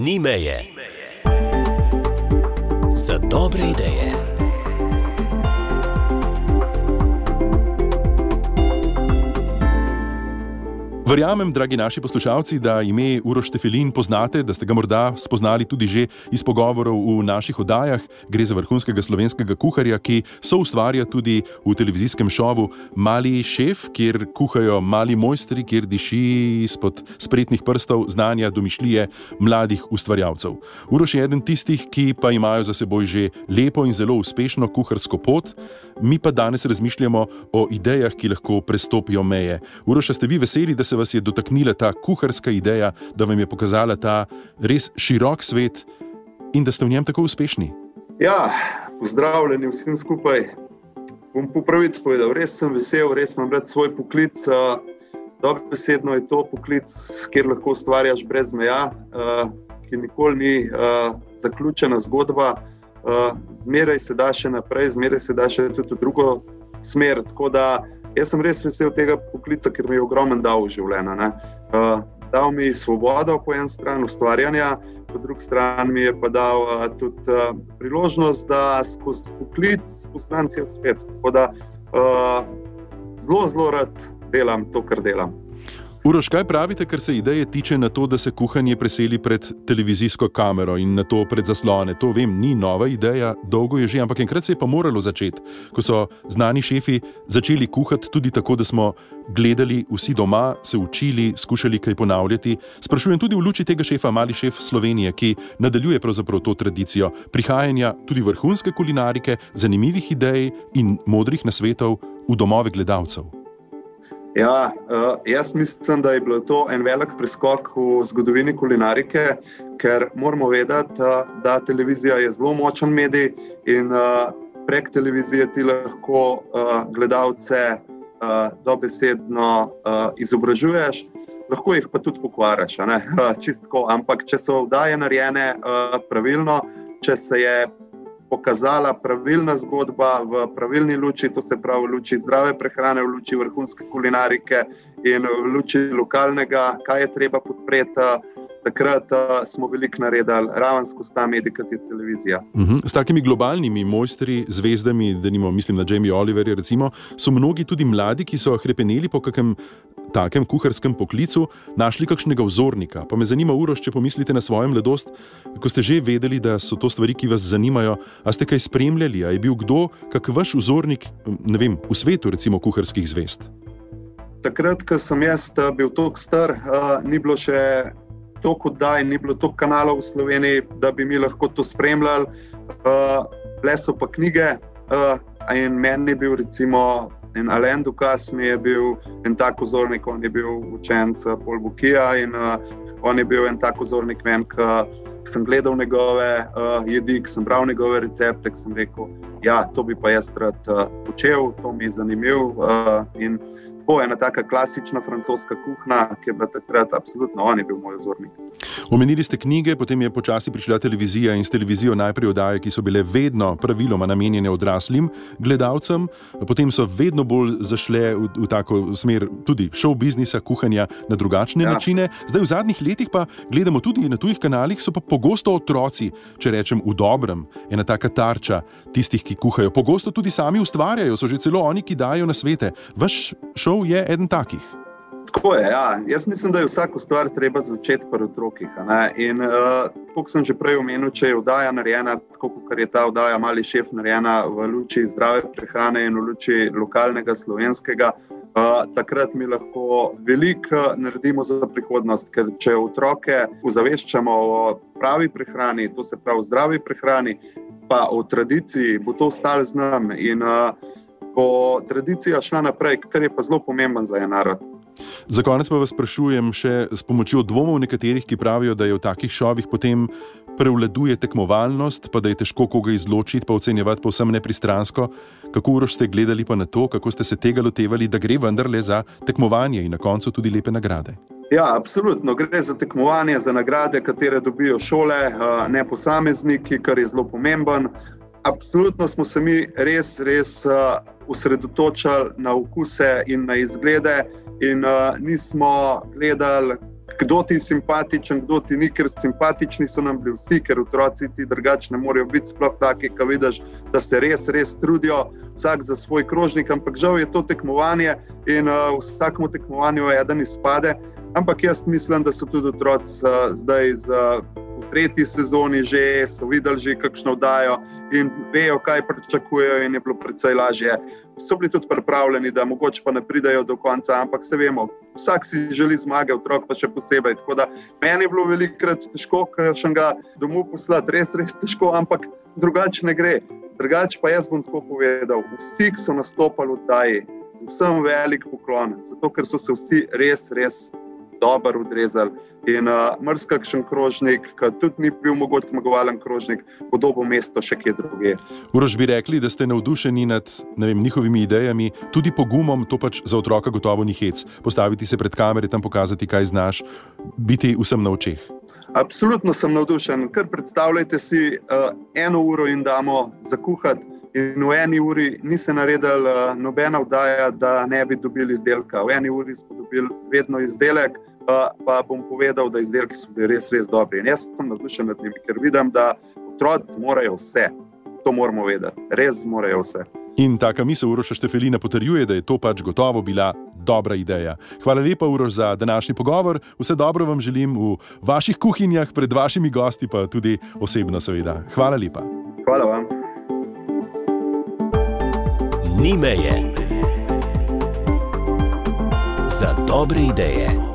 Ni meje. Za dobre ideje. Verjamem, dragi naši poslušalci, da ime Uroš Štefelin poznate, da ste ga morda spoznali tudi že iz pogovorov v naših oddajah. Gre za vrhunskega slovenskega kuharja, ki soustvarja tudi v televizijskem šovu Mali šef, kjer kuhajo mali mojstri, kjer diši izpod spretnih prstov znanja, domišljije mladih ustvarjalcev. Uroš je eden tistih, ki pa imajo za seboj že lepo in zelo uspešno kuharsko pot. Mi pa danes razmišljamo o idejah, ki lahko prestopijo meje. Uroš, ste vi veseli, da se vas je dotaknila ta kuharska ideja, da vam je pokazala ta res širok svet in da ste v njem tako uspešni? Ja, pozdravljeni vsem skupaj. Bom po pravici povedal, res sem vesel, res imam rad svoj poklic. Dobesedno je to poklic, kjer lahko ustvarjaš brez meja, ki nikoli ni zaključena zgodba. Zmeraj se da še naprej, zmeraj se da še tudi v drugo smer, tako da jaz sem res vesel tega poklica, ker mi je ogromen dal v življenje. Dal mi svobodo po eni strani ustvarjanja, po drugi strani mi je pa dal tudi priložnost, da skozi poklic spoznam cel svet. Tako da zelo rad delam to, kar delam. Uroš, kaj pravite, kar se ideje tiče na to, da se kuhanje preseli pred televizijsko kamero in na to pred zaslone? To vem, ni nova ideja, dolgo je že, ampak enkrat se je pa moralo začeti, ko so znani šefi začeli kuhati tudi tako, da smo gledali vsi doma, se učili, skušali kaj ponavljati. Sprašujem tudi v luči tega šefa, Mali šef Slovenije, ki nadaljuje pravzaprav to tradicijo prihajanja tudi vrhunske kulinarike, zanimivih idej in modrih nasvetov v domove gledalcev. Ja, jaz mislim, da je bilo to en velik preskok v zgodovini kulinarike, ker moramo vedeti, da televizija je zelo močen medij in prek televizije ti lahko gledalce dobesedno izobražuješ, lahko jih pa tudi pokvariš, čistko, ampak če so oddaje narejene pravilno, če se je pokazala pravilna zgodba v pravilni luči, to se pravi v luči zdrave prehrane, v luči vrhunske kulinarike in v luči lokalnega, kaj je treba podpreti. Takrat smo veliko naredili, ravno skozi ta medij, kot je televizija. S takimi globalnimi mojstri, zvezdami, denimo, mislim na Jamie Oliverja recimo, so mnogi tudi mladi, ki so hrepeneli po kakem takem kuharskem poklicu, našli kakšnega vzornika. Pa me zanima, Uroš, če pomislite na svojo mladost, ko ste že vedeli, da so to stvari, ki vas zanimajo, a ste kaj spremljali, a je bil kdo kak vaš vzornik, ne vem, v svetu recimo kuharskih zvezd? Takrat, ko sem jaz bil toliko star, ni bilo še toliko oddaj, ni bilo toliko kanalov v Sloveniji, da bi mi lahko to spremljali. Bile so pa knjige in meni je bil recimo en Alain Ducasse, mi je bil en tak vzornik, on je bil učenec Paul Bocuse in on je bil en tak vzornik meni, ko sem gledal njegove jedi, ko sem bral njegove recepte, ko sem rekel, ja, to bi pa jaz rad počel, to mi je zanimiv in tako ena taka klasična francoska kuhna, ki je bila takrat absolutno, on je bil moj vzornik. Omenili ste knjige, potem je počasi prišla televizija in s televizijo najprej oddaje, ki so bile vedno praviloma namenjene odraslim gledalcem, potem so vedno bolj zašle v tako smer tudi show biznisa, kuhanja na drugačne načine. Zdaj v zadnjih letih pa gledamo tudi na tujih kanalih, so pa pogosto otroci, če rečem v dobrem, ena taka tarča tistih, ki kuhajo. Pogosto tudi sami ustvarjajo, so že celo oni, ki dajo nasvete. Vaš show je eden takih. Tako je, ja. Jaz mislim, da je vsako stvar treba začeti pri otrokih. In kot sem že prej omenil, če je oddaja narejena, tako kot je ta oddaja Mali šef narejena v luči zdrave prehrane in v luči lokalnega slovenskega, takrat mi lahko veliko naredimo za prihodnost, ker če otroke ozaveščamo o pravi prehrani, to se pravi zdravi prehrani, pa o tradiciji, bo to ostalo z nami in bo tradicija šla naprej, kar je pa zelo pomemben za en narod. Za konec pa vas sprašujem še s pomočjo dvomov nekaterih, ki pravijo, da je v takih šovih potem prevladuje tekmovalnost, pa da je težko koga izločiti, pa ocenjevati povsem nepristransko. Kako, Uroš, ste gledali pa na to, kako ste se tega lotevali, da gre vendarle za tekmovanje in na koncu tudi lepe nagrade? Ja, absolutno. Gre za tekmovanje, za nagrade, katere dobijo šole, ne posamezniki, kar je zelo pomemben. Absolutno smo se mi res osredotočali na okuse in na izglede in nismo gledali, kdo ti je simpatičen, kdo ti ni, ker simpatični so nam bili vsi, ker otroci ti drugače ne morejo biti sploh taki, ko vidiš, da se res trudijo, vsak za svoj krožnik, ampak žal je to tekmovanje in vsakemu tekmovanju eden izpade, ampak jaz mislim, da so tudi otroci zdaj v 3. sezoni že, so videli že kakšno oddajo in vejo, kaj pričakujejo in je bilo precej lažje. So bili tudi pripravljeni, da mogoče pa ne pridejo do konca, ampak se vemo, vsak si želi zmage, otrok pa še posebej. Tako da meni je bilo velikokrat težko, še ga domov poslati, res težko, ampak drugače ne gre. Drugače pa jaz bom tako povedal, vsi, ki so nastopali v oddaji, vsem velik poklon, zato ker so se vsi res dobro odrezali in marsikakšen krožnik, ki tudi ni bil mogoče zmagovalen krožnik, podobo mesto še kje druge. Uroš, bi rekli, da ste navdušeni nad njihovimi idejami, tudi pogumom, to pač za otroka gotovo ni hec. Postaviti se pred kamere, tam pokazati, kaj znaš, biti vsem na očeh. Absolutno sem navdušen, ker predstavljajte si 1 uro in damo zakuhati in v 1 uri ni se naredila nobena oddaja, da ne bi dobili izdelka. V 1 uri smo dobili vedno izdelek, pa bom povedal, da izdelki so bili res dobri. In jaz sem navdušen nad njimi, ker vidim, da otroci morajo vse. To moramo vedeti. Res morajo vse. In taka misel Uroša Štefelina potrjuje, da je to pač gotovo bila dobra ideja. Hvala lepa, Uroš, za današnji pogovor. Vse dobro vam želim v vaših kuhinjah, pred vašimi gosti, pa tudi osebno seveda. Hvala lepa. Hvala vam. Ni meje. Za dobre ideje.